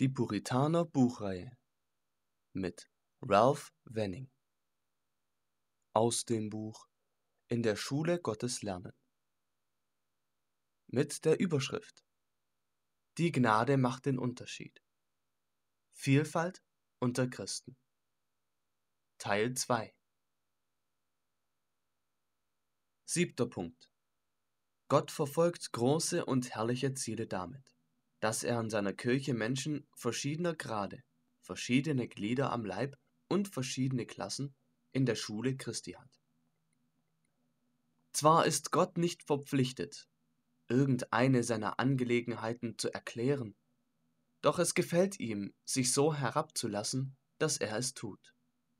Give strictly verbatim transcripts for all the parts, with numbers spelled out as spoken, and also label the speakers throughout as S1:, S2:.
S1: Die Puritaner Buchreihe mit Ralph Wenning aus dem Buch In der Schule Gottes lernen mit der Überschrift Die Gnade macht den Unterschied. Vielfalt unter Christen. Teil zwei. Siebter Punkt. Gott verfolgt große und herrliche Ziele damit, dass er in seiner Kirche Menschen verschiedener Grade, verschiedene Glieder am Leib und verschiedene Klassen in der Schule Christi hat. Zwar ist Gott nicht verpflichtet, irgendeine seiner Angelegenheiten zu erklären, doch es gefällt ihm, sich so herabzulassen, dass er es tut.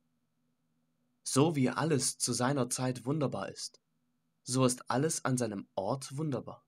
S1: So wie alles zu seiner Zeit wunderbar ist, so ist alles an seinem Ort wunderbar.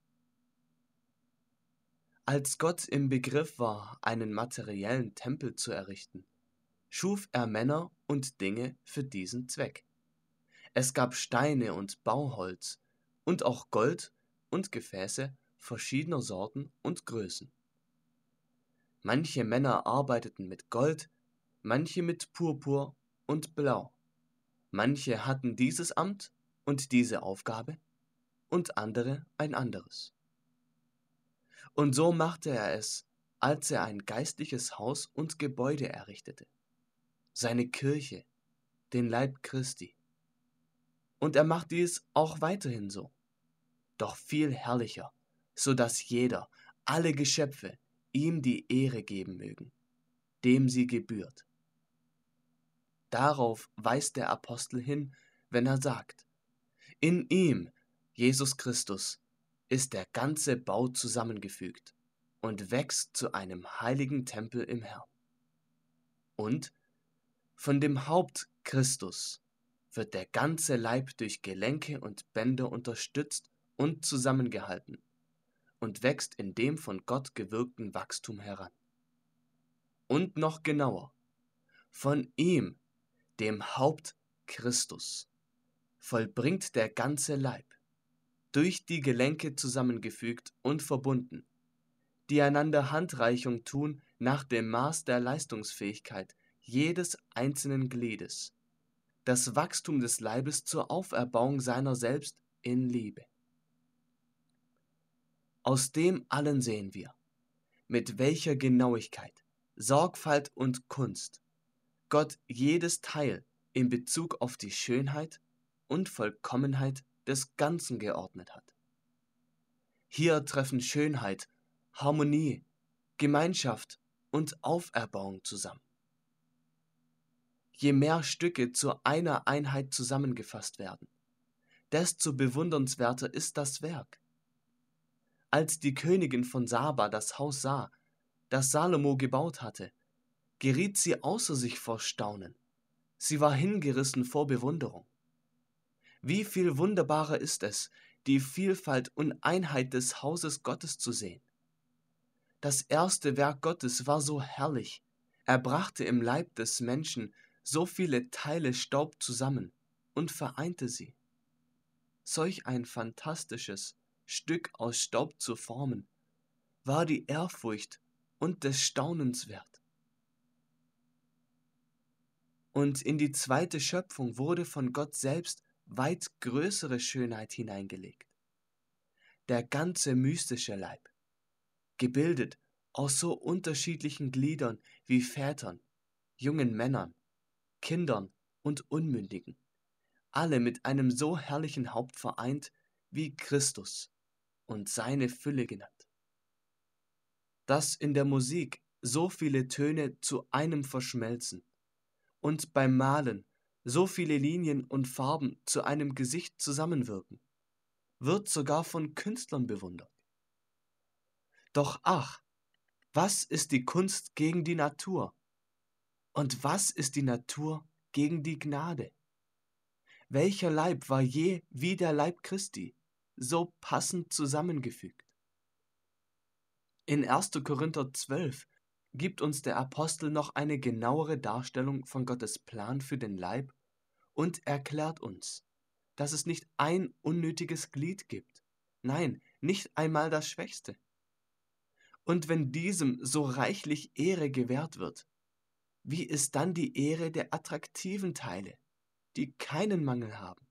S1: Als Gott im Begriff war, einen materiellen Tempel zu errichten, schuf er Männer und Dinge für diesen Zweck. Es gab Steine und Bauholz und auch Gold und Gefäße verschiedener Sorten und Größen. Manche Männer arbeiteten mit Gold, manche mit Purpur und Blau. Manche hatten dieses Amt und diese Aufgabe und andere ein anderes. Und so machte er es, als er ein geistliches Haus und Gebäude errichtete, seine Kirche, den Leib Christi. Und er macht dies auch weiterhin so, doch viel herrlicher, so dass jeder, alle Geschöpfe, ihm die Ehre geben mögen, dem sie gebührt. Darauf weist der Apostel hin, wenn er sagt: In ihm, Jesus Christus, ist der ganze Bau zusammengefügt und wächst zu einem heiligen Tempel im Herrn. Und von dem Haupt Christus wird der ganze Leib durch Gelenke und Bänder unterstützt und zusammengehalten und wächst in dem von Gott gewirkten Wachstum heran. Und noch genauer, von ihm, dem Haupt Christus, vollbringt der ganze Leib, durch die Gelenke zusammengefügt und verbunden, die einander Handreichung tun nach dem Maß der Leistungsfähigkeit jedes einzelnen Gliedes, das Wachstum des Leibes zur Auferbauung seiner selbst in Liebe. Aus dem allen sehen wir, mit welcher Genauigkeit, Sorgfalt und Kunst Gott jedes Teil in Bezug auf die Schönheit und Vollkommenheit des Ganzen geordnet hat. Hier treffen Schönheit, Harmonie, Gemeinschaft und Auferbauung zusammen. Je mehr Stücke zu einer Einheit zusammengefasst werden, desto bewundernswerter ist das Werk. Als die Königin von Saba das Haus sah, das Salomo gebaut hatte, geriet sie außer sich vor Staunen. Sie war hingerissen vor Bewunderung. Wie viel wunderbarer ist es, die Vielfalt und Einheit des Hauses Gottes zu sehen. Das erste Werk Gottes war so herrlich, er brachte im Leib des Menschen so viele Teile Staub zusammen und vereinte sie. Solch ein fantastisches Stück aus Staub zu formen, war die Ehrfurcht und des Staunens wert. Und in die zweite Schöpfung wurde von Gott selbst weit größere Schönheit hineingelegt. Der ganze mystische Leib, gebildet aus so unterschiedlichen Gliedern wie Vätern, jungen Männern, Kindern und Unmündigen, alle mit einem so herrlichen Haupt vereint wie Christus und seine Fülle genannt. Dass in der Musik so viele Töne zu einem verschmelzen und beim Malen so viele Linien und Farben zu einem Gesicht zusammenwirken, wird sogar von Künstlern bewundert. Doch ach, was ist die Kunst gegen die Natur? Und was ist die Natur gegen die Gnade? Welcher Leib war je wie der Leib Christi, so passend zusammengefügt? In erster Korinther zwölf gibt uns der Apostel noch eine genauere Darstellung von Gottes Plan für den Leib und erklärt uns, dass es nicht ein unnötiges Glied gibt, nein, nicht einmal das Schwächste. Und wenn diesem so reichlich Ehre gewährt wird, wie ist dann die Ehre der attraktiven Teile, die keinen Mangel haben?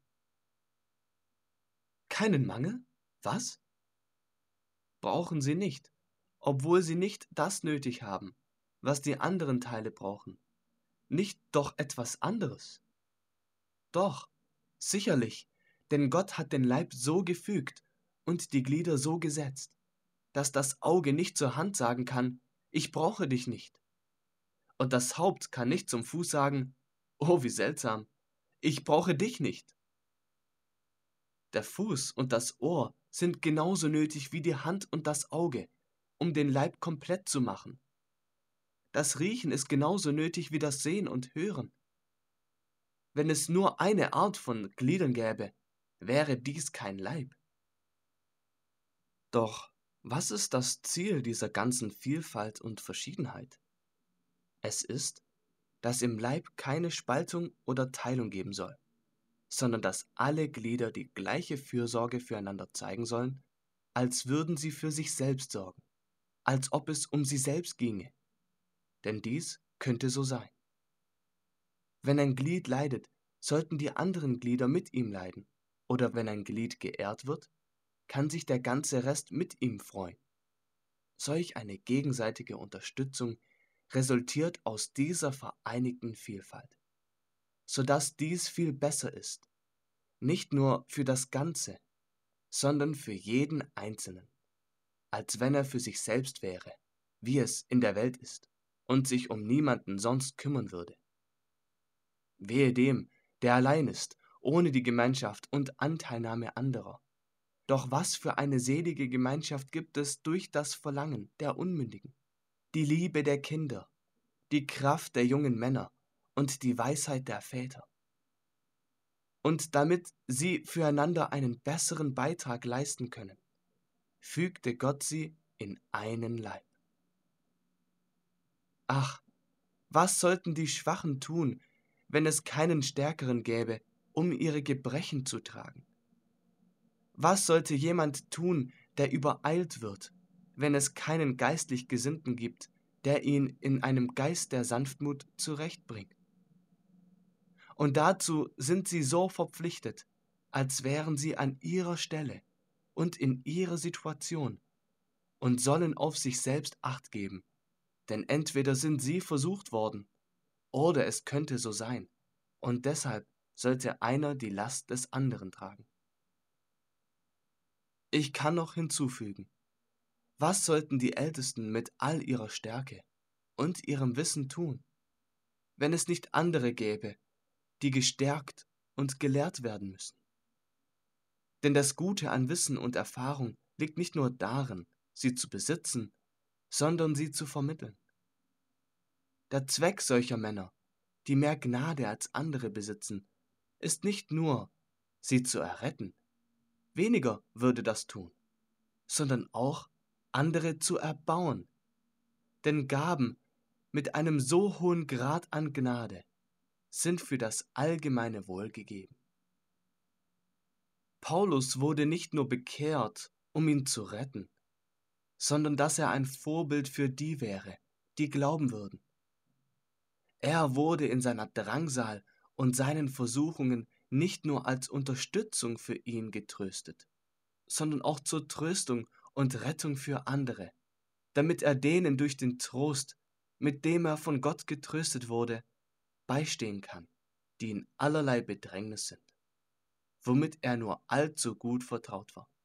S1: Keinen Mangel? Was? Brauchen sie nicht, obwohl sie nicht das nötig haben, was die anderen Teile brauchen. Nicht doch etwas anderes? Doch, sicherlich, denn Gott hat den Leib so gefügt und die Glieder so gesetzt, dass das Auge nicht zur Hand sagen kann, ich brauche dich nicht. Und das Haupt kann nicht zum Fuß sagen, oh, wie seltsam, ich brauche dich nicht. Der Fuß und das Ohr sind genauso nötig wie die Hand und das Auge, um den Leib komplett zu machen. Das Riechen ist genauso nötig wie das Sehen und Hören. Wenn es nur eine Art von Gliedern gäbe, wäre dies kein Leib. Doch was ist das Ziel dieser ganzen Vielfalt und Verschiedenheit? Es ist, dass im Leib keine Spaltung oder Teilung geben soll, sondern dass alle Glieder die gleiche Fürsorge füreinander zeigen sollen, als würden sie für sich selbst sorgen, als ob es um sie selbst ginge. Denn dies könnte so sein. Wenn ein Glied leidet, sollten die anderen Glieder mit ihm leiden. Oder wenn ein Glied geehrt wird, kann sich der ganze Rest mit ihm freuen. Solch eine gegenseitige Unterstützung resultiert aus dieser vereinigten Vielfalt, sodass dies viel besser ist, nicht nur für das Ganze, sondern für jeden Einzelnen, als wenn er für sich selbst wäre, wie es in der Welt ist, und sich um niemanden sonst kümmern würde. Wehe dem, der allein ist, ohne die Gemeinschaft und Anteilnahme anderer. Doch was für eine selige Gemeinschaft gibt es durch das Verlangen der Unmündigen, die Liebe der Kinder, die Kraft der jungen Männer und die Weisheit der Väter. Und damit sie füreinander einen besseren Beitrag leisten können, fügte Gott sie in einen Leib. Ach, was sollten die Schwachen tun, wenn es keinen Stärkeren gäbe, um ihre Gebrechen zu tragen? Was sollte jemand tun, der übereilt wird, wenn es keinen geistlich Gesinnten gibt, der ihn in einem Geist der Sanftmut zurechtbringt? Und dazu sind sie so verpflichtet, als wären sie an ihrer Stelle und in ihrer Situation und sollen auf sich selbst Acht geben, denn entweder sind sie versucht worden, oder es könnte so sein, und deshalb sollte einer die Last des anderen tragen. Ich kann noch hinzufügen, was sollten die Ältesten mit all ihrer Stärke und ihrem Wissen tun, wenn es nicht andere gäbe, die gestärkt und gelehrt werden müssen? Denn das Gute an Wissen und Erfahrung liegt nicht nur darin, sie zu besitzen, sondern sie zu vermitteln. Der Zweck solcher Männer, die mehr Gnade als andere besitzen, ist nicht nur, sie zu erretten, weniger würde das tun, sondern auch, andere zu erbauen. Denn Gaben mit einem so hohen Grad an Gnade sind für das allgemeine Wohl gegeben. Paulus wurde nicht nur bekehrt, um ihn zu retten, sondern dass er ein Vorbild für die wäre, die glauben würden. Er wurde in seiner Drangsal und seinen Versuchungen nicht nur als Unterstützung für ihn getröstet, sondern auch zur Tröstung und Rettung für andere, damit er denen durch den Trost, mit dem er von Gott getröstet wurde, beistehen kann, die in allerlei Bedrängnis sind, womit er nur allzu gut vertraut war.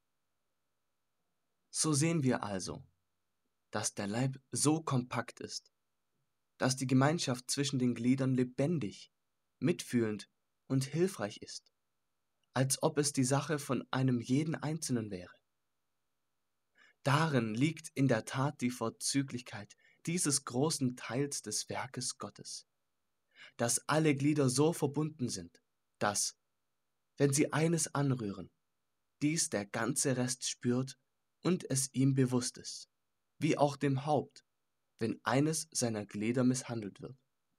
S1: So sehen wir also, dass der Leib so kompakt ist, dass die Gemeinschaft zwischen den Gliedern lebendig, mitfühlend und hilfreich ist, als ob es die Sache von einem jeden Einzelnen wäre. Darin liegt in der Tat die Vorzüglichkeit dieses großen Teils des Werkes Gottes, dass alle Glieder so verbunden sind, dass, wenn sie eines anrühren, dies der ganze Rest spürt und es ihm bewusst ist, wie auch dem Haupt, wenn eines seiner Glieder misshandelt wird.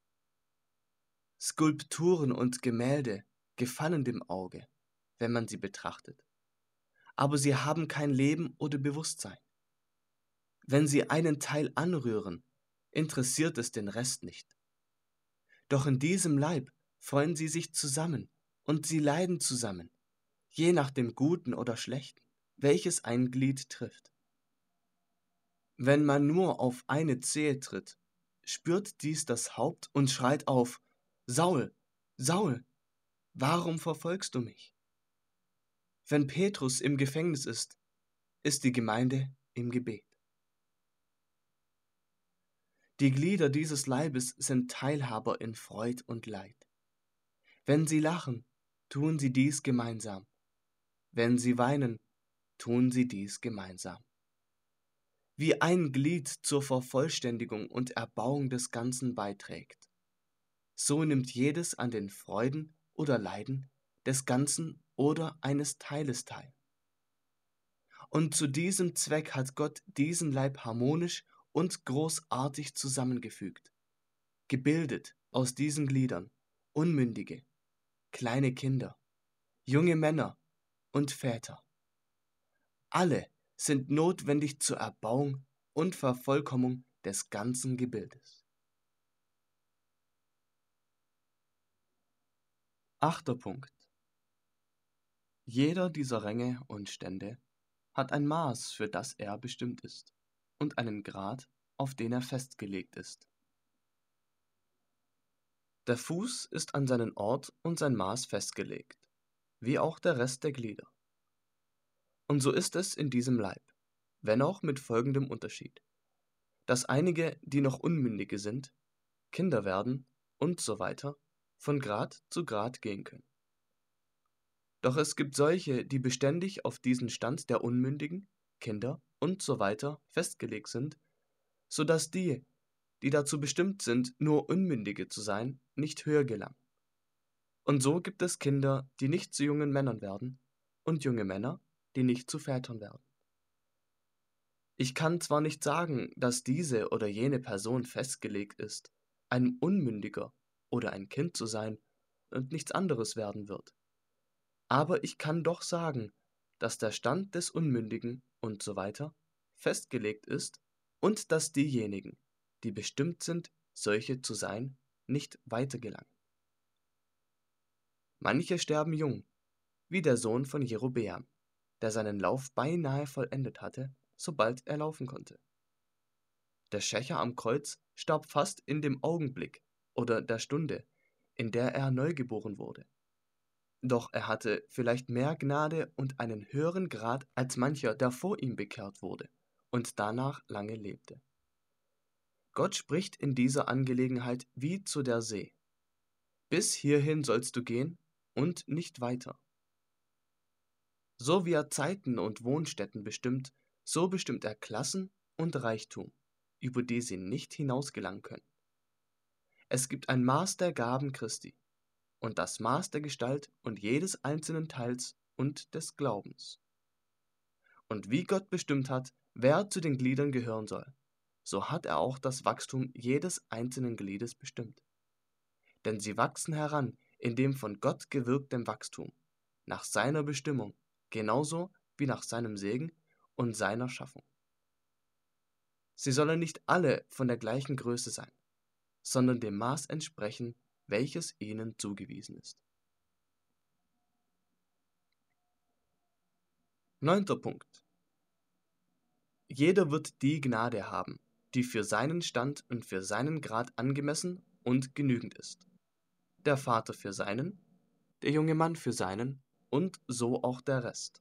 S1: Skulpturen und Gemälde gefallen dem Auge, wenn man sie betrachtet, aber sie haben kein Leben oder Bewusstsein. Wenn sie einen Teil anrühren, interessiert es den Rest nicht. Doch in diesem Leib freuen sie sich zusammen und sie leiden zusammen, je nach dem Guten oder Schlechten, welches ein Glied trifft. Wenn man nur auf eine Zehe tritt, spürt dies das Haupt und schreit auf: Saul, Saul, warum verfolgst du mich? Wenn Petrus im Gefängnis ist, ist die Gemeinde im Gebet. Die Glieder dieses Leibes sind Teilhaber in Freud und Leid. Wenn sie lachen, tun sie dies gemeinsam. Wenn sie weinen, tun sie dies gemeinsam. Wie ein Glied zur Vervollständigung und Erbauung des Ganzen beiträgt, so nimmt jedes an den Freuden oder Leiden des Ganzen oder eines Teiles teil. Und zu diesem Zweck hat Gott diesen Leib harmonisch und großartig zusammengefügt, gebildet aus diesen Gliedern Unmündige, kleine Kinder, junge Männer und Väter. Alle sind notwendig zur Erbauung und Vervollkommnung des ganzen Gebildes. Achter Punkt. Jeder dieser Ränge und Stände hat ein Maß, für das er bestimmt ist, und einen Grad, auf den er festgelegt ist. Der Fuß ist an seinen Ort und sein Maß festgelegt, wie auch der Rest der Glieder. Und so ist es in diesem Leib, wenn auch mit folgendem Unterschied, dass einige, die noch Unmündige sind, Kinder werden und so weiter, von Grad zu Grad gehen können. Doch es gibt solche, die beständig auf diesen Stand der Unmündigen, Kinder und so weiter festgelegt sind, so dass die, die dazu bestimmt sind, nur Unmündige zu sein, nicht höher gelangen. Und so gibt es Kinder, die nicht zu jungen Männern werden, und junge Männer, die nicht zu Vätern werden. Ich kann zwar nicht sagen, dass diese oder jene Person festgelegt ist, ein Unmündiger oder ein Kind zu sein und nichts anderes werden wird. Aber ich kann doch sagen, dass der Stand des Unmündigen und so weiter festgelegt ist und dass diejenigen, die bestimmt sind, solche zu sein, nicht weitergelangen. Manche sterben jung, wie der Sohn von Jerobeam, der seinen Lauf beinahe vollendet hatte, sobald er laufen konnte. Der Schächer am Kreuz starb fast in dem Augenblick oder der Stunde, in der er neugeboren wurde. Doch er hatte vielleicht mehr Gnade und einen höheren Grad als mancher, der vor ihm bekehrt wurde und danach lange lebte. Gott spricht in dieser Angelegenheit wie zu der See: Bis hierhin sollst du gehen und nicht weiter. So wie er Zeiten und Wohnstätten bestimmt, so bestimmt er Klassen und Reichtum, über die sie nicht hinausgelangen können. Es gibt ein Maß der Gaben Christi und das Maß der Gestalt und jedes einzelnen Teils und des Glaubens. Und wie Gott bestimmt hat, wer zu den Gliedern gehören soll, so hat er auch das Wachstum jedes einzelnen Gliedes bestimmt. Denn sie wachsen heran in dem von Gott gewirktem Wachstum, nach seiner Bestimmung, genauso wie nach seinem Segen und seiner Schaffung. Sie sollen nicht alle von der gleichen Größe sein, sondern dem Maß entsprechen, welches ihnen zugewiesen ist. Neunter Punkt. Jeder wird die Gnade haben, die für seinen Stand und für seinen Grad angemessen und genügend ist. Der Vater für seinen, der junge Mann für seinen und so auch der Rest.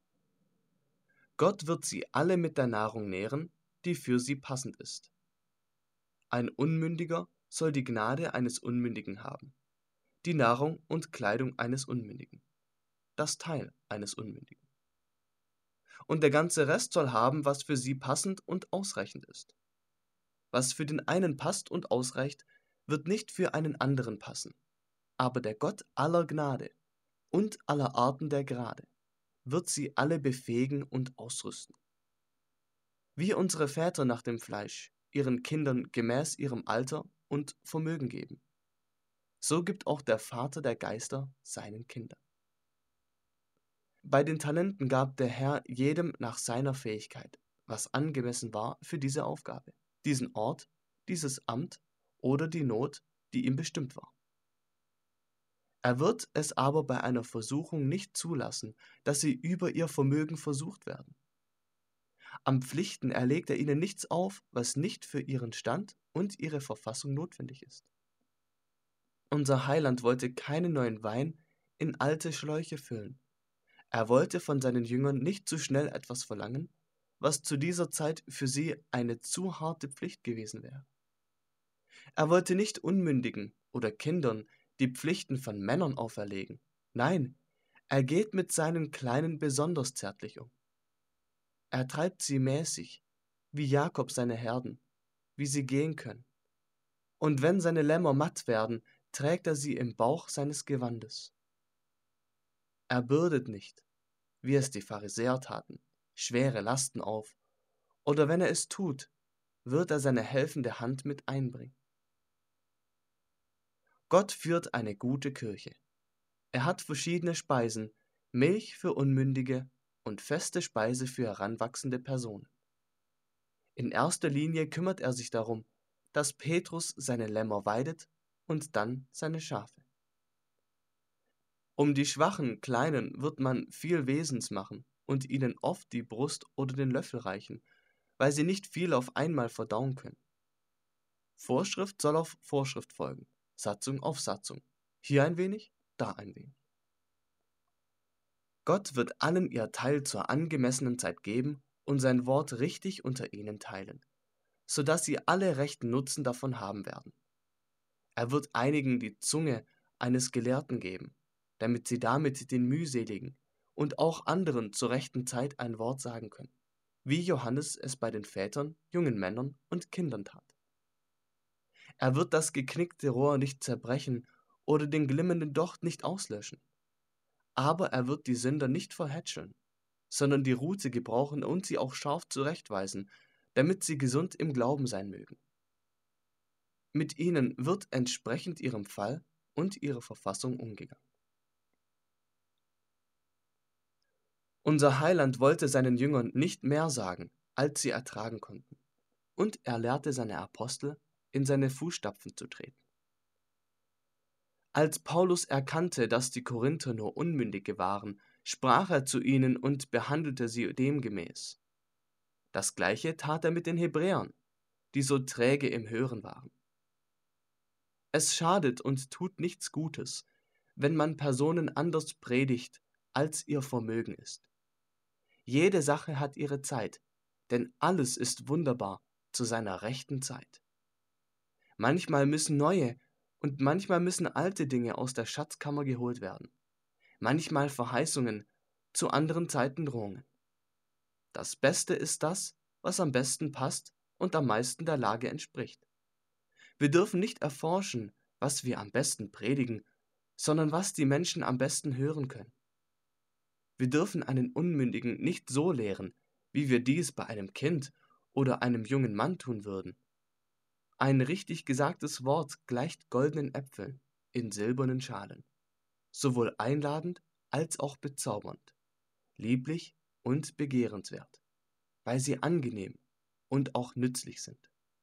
S1: Gott wird sie alle mit der Nahrung nähren, die für sie passend ist. Ein Unmündiger soll die Gnade eines Unmündigen haben, die Nahrung und Kleidung eines Unmündigen, das Teil eines Unmündigen. Und der ganze Rest soll haben, was für sie passend und ausreichend ist. Was für den einen passt und ausreicht, wird nicht für einen anderen passen. Aber der Gott aller Gnade und aller Arten der Gnade wird sie alle befähigen und ausrüsten. Wie unsere Väter nach dem Fleisch ihren Kindern gemäß ihrem Alter und Vermögen geben, so gibt auch der Vater der Geister seinen Kindern. Bei den Talenten gab der Herr jedem nach seiner Fähigkeit, was angemessen war für diese Aufgabe, diesen Ort, dieses Amt oder die Not, die ihm bestimmt war. Er wird es aber bei einer Versuchung nicht zulassen, dass sie über ihr Vermögen versucht werden. An Pflichten erlegt er ihnen nichts auf, was nicht für ihren Stand und ihre Verfassung notwendig ist. Unser Heiland wollte keinen neuen Wein in alte Schläuche füllen. Er wollte von seinen Jüngern nicht zu schnell etwas verlangen, was zu dieser Zeit für sie eine zu harte Pflicht gewesen wäre. Er wollte nicht Unmündigen oder Kindern die Pflichten von Männern auferlegen. Nein, er geht mit seinen Kleinen besonders zärtlich um. Er treibt sie mäßig, wie Jakob seine Herden, wie sie gehen können. Und wenn seine Lämmer matt werden, trägt er sie im Bauch seines Gewandes. Er bürdet nicht, wie es die Pharisäer taten, schwere Lasten auf, oder wenn er es tut, wird er seine helfende Hand mit einbringen. Gott führt eine gute Kirche. Er hat verschiedene Speisen, Milch für Unmündige und feste Speise für heranwachsende Personen. In erster Linie kümmert er sich darum, dass Petrus seine Lämmer weidet und dann seine Schafe. Um die schwachen Kleinen wird man viel Wesens machen und ihnen oft die Brust oder den Löffel reichen, weil sie nicht viel auf einmal verdauen können. Vorschrift soll auf Vorschrift folgen, Satzung auf Satzung, hier ein wenig, da ein wenig. Gott wird allen ihr Teil zur angemessenen Zeit geben und sein Wort richtig unter ihnen teilen, sodass sie alle rechten Nutzen davon haben werden. Er wird einigen die Zunge eines Gelehrten geben, damit sie damit den Mühseligen und auch anderen zur rechten Zeit ein Wort sagen können, wie Johannes es bei den Vätern, jungen Männern und Kindern tat. Er wird das geknickte Rohr nicht zerbrechen oder den glimmenden Docht nicht auslöschen. Aber er wird die Sünder nicht verhätscheln, sondern die Rute gebrauchen und sie auch scharf zurechtweisen, damit sie gesund im Glauben sein mögen. Mit ihnen wird entsprechend ihrem Fall und ihrer Verfassung umgegangen. Unser Heiland wollte seinen Jüngern nicht mehr sagen, als sie ertragen konnten, und er lehrte seine Apostel, in seine Fußstapfen zu treten. Als Paulus erkannte, dass die Korinther nur Unmündige waren, sprach er zu ihnen und behandelte sie demgemäß. Das Gleiche tat er mit den Hebräern, die so träge im Hören waren. Es schadet und tut nichts Gutes, wenn man Personen anders predigt, als ihr Vermögen ist. Jede Sache hat ihre Zeit, denn alles ist wunderbar zu seiner rechten Zeit. Manchmal müssen neue und manchmal müssen alte Dinge aus der Schatzkammer geholt werden. Manchmal Verheißungen, zu anderen Zeiten Drohungen. Das Beste ist das, was am besten passt und am meisten der Lage entspricht. Wir dürfen nicht erforschen, was wir am besten predigen, sondern was die Menschen am besten hören können. Wir dürfen einen Unmündigen nicht so lehren, wie wir dies bei einem Kind oder einem jungen Mann tun würden. Ein richtig gesagtes Wort gleicht goldenen Äpfeln in silbernen Schalen, sowohl einladend als auch bezaubernd, lieblich und begehrenswert, weil sie angenehm und auch nützlich sind.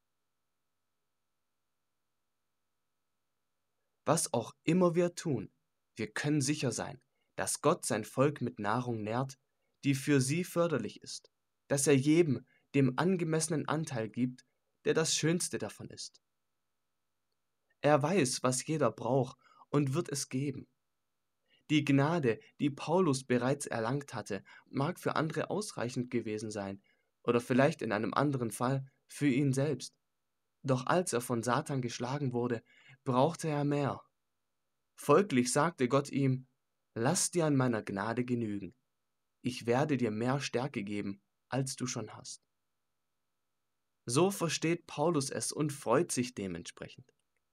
S1: Was auch immer wir tun, wir können sicher sein, dass Gott sein Volk mit Nahrung nährt, die für sie förderlich ist, dass er jedem dem angemessenen Anteil gibt, der das Schönste davon ist. Er weiß, was jeder braucht und wird es geben. Die Gnade, die Paulus bereits erlangt hatte, mag für andere ausreichend gewesen sein oder vielleicht in einem anderen Fall für ihn selbst. Doch als er von Satan geschlagen wurde, brauchte er mehr. Folglich sagte Gott ihm: Lass dir an meiner Gnade genügen. Ich werde dir mehr Stärke geben, als du schon hast. So versteht Paulus es und freut sich dementsprechend.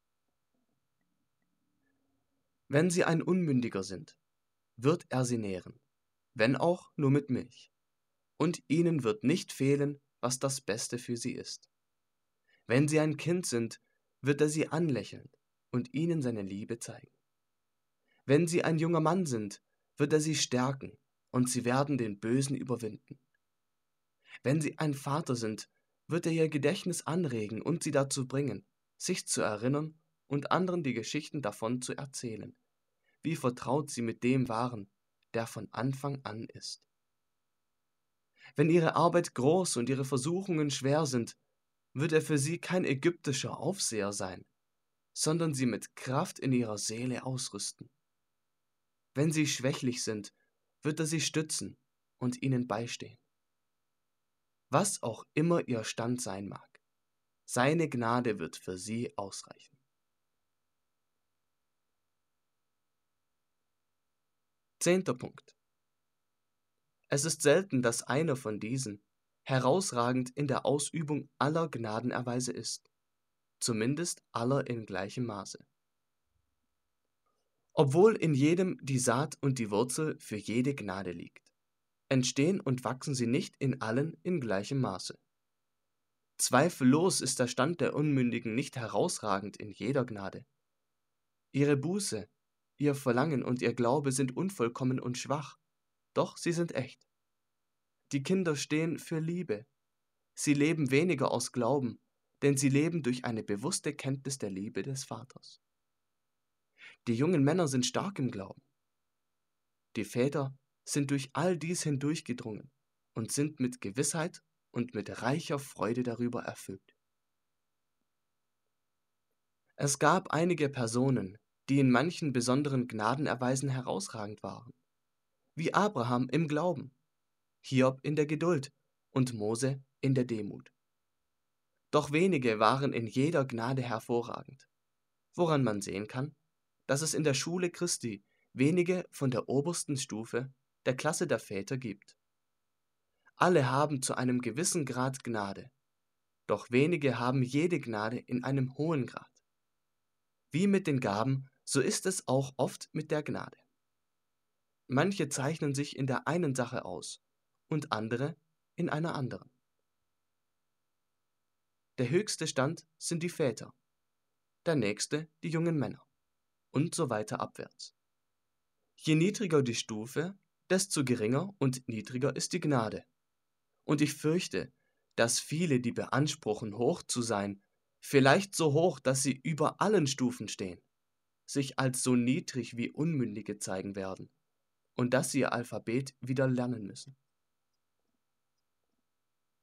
S1: Wenn sie ein Unmündiger sind, wird er sie nähren, wenn auch nur mit Milch. Und ihnen wird nicht fehlen, was das Beste für sie ist. Wenn sie ein Kind sind, wird er sie anlächeln und ihnen seine Liebe zeigen. Wenn sie ein junger Mann sind, wird er sie stärken und sie werden den Bösen überwinden. Wenn sie ein Vater sind, wird er ihr Gedächtnis anregen und sie dazu bringen, sich zu erinnern und anderen die Geschichten davon zu erzählen, wie vertraut sie mit dem waren, der von Anfang an ist. Wenn ihre Arbeit groß und ihre Versuchungen schwer sind, wird er für sie kein ägyptischer Aufseher sein, sondern sie mit Kraft in ihrer Seele ausrüsten. Wenn sie schwächlich sind, wird er sie stützen und ihnen beistehen. Was auch immer ihr Stand sein mag, seine Gnade wird für sie ausreichen. Zehnter Punkt. Es ist selten, dass einer von diesen herausragend in der Ausübung aller Gnadenerweise ist, zumindest aller in gleichem Maße. Obwohl in jedem die Saat und die Wurzel für jede Gnade liegt, entstehen und wachsen sie nicht in allen in gleichem Maße. Zweifellos ist der Stand der Unmündigen nicht herausragend in jeder Gnade. Ihre Buße, ihr Verlangen und ihr Glaube sind unvollkommen und schwach, doch sie sind echt. Die Kinder stehen für Liebe. Sie leben weniger aus Glauben, denn sie leben durch eine bewusste Kenntnis der Liebe des Vaters. Die jungen Männer sind stark im Glauben. Die Väter sind durch all dies hindurchgedrungen und sind mit Gewissheit und mit reicher Freude darüber erfüllt. Es gab einige Personen, die in manchen besonderen Gnadenerweisen herausragend waren, wie Abraham im Glauben, Hiob in der Geduld und Mose in der Demut. Doch wenige waren in jeder Gnade hervorragend, woran man sehen kann, dass es in der Schule Christi wenige von der obersten Stufe der Klasse der Väter gibt. Alle haben zu einem gewissen Grad Gnade, doch wenige haben jede Gnade in einem hohen Grad. Wie mit den Gaben, so ist es auch oft mit der Gnade. Manche zeichnen sich in der einen Sache aus und andere in einer anderen. Der höchste Stand sind die Väter, der nächste die jungen Männer und so weiter abwärts. Je niedriger die Stufe, desto geringer und niedriger ist die Gnade. Und ich fürchte, dass viele, die beanspruchen, hoch zu sein, vielleicht so hoch, dass sie über allen Stufen stehen, sich als so niedrig wie Unmündige zeigen werden und dass sie ihr Alphabet wieder lernen müssen.